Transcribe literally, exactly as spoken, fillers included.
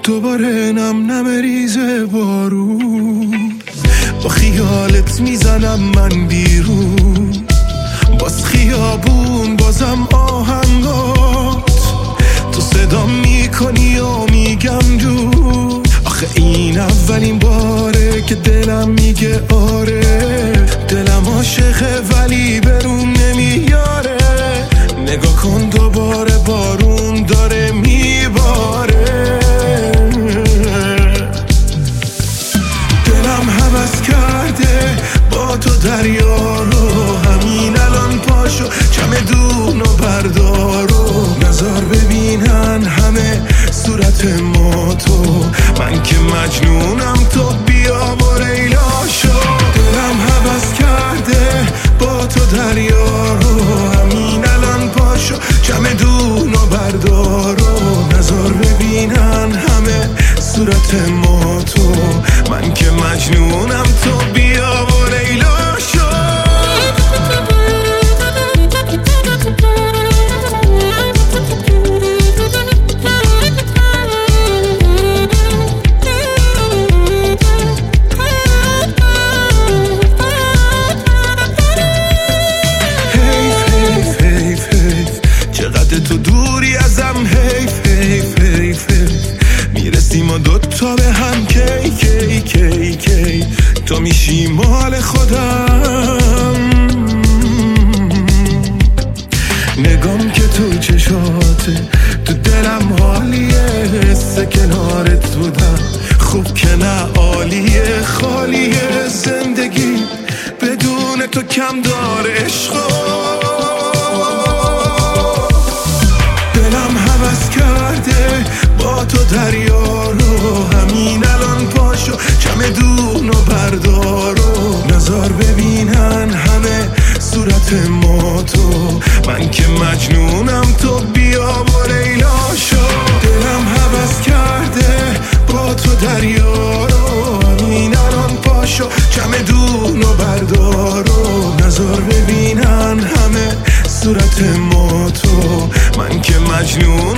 دوباره نم نم ریزه بارون، با خیالت میزنم من بیرون، باز خیابون بازم آهنگات، تو صدا میکنی و میگم دور. آخه این اولین باره که دلم میگه آره، دلم عاشقه ولی بروم نمیاره. نگاه کن دوباره بارون داره میباره، دلم هوس کرده با تو دریا رو، همین الان پاشو چمدونو بردار و نظر ببینن همه صورت ما تو. من که مجنونم تو بیا و ریلا شو. دلم هوس کرده با تو دریا رو، همین الان پاشو چمدونو بردار و نظر ببینن همه صورت ما تو. من که مجنونم تو بیا و ریلا شو. چقدر تو دوری ازم، حیف حیف حیف میرسیم و دوتا به هم، کی کی کی کی تو میشی مال خودم. نگام که تو چشاته، تو دلم حالیه، حس کنارت بودم خوب که نه عالیه. خالیه زندگی بدون تو کم داره عشقا. کرده با تو دریا رو، همین الان پاشو چمدونو بردار و نظر ببینن همه صورت ما تو. من که مجنونم تو بیا و ریلا شو. دلم هوس کرده با تو دریا رو، همین الان پاشو چمدونو بردار و نظر ببینن همه صورت ما تو. من که مجنون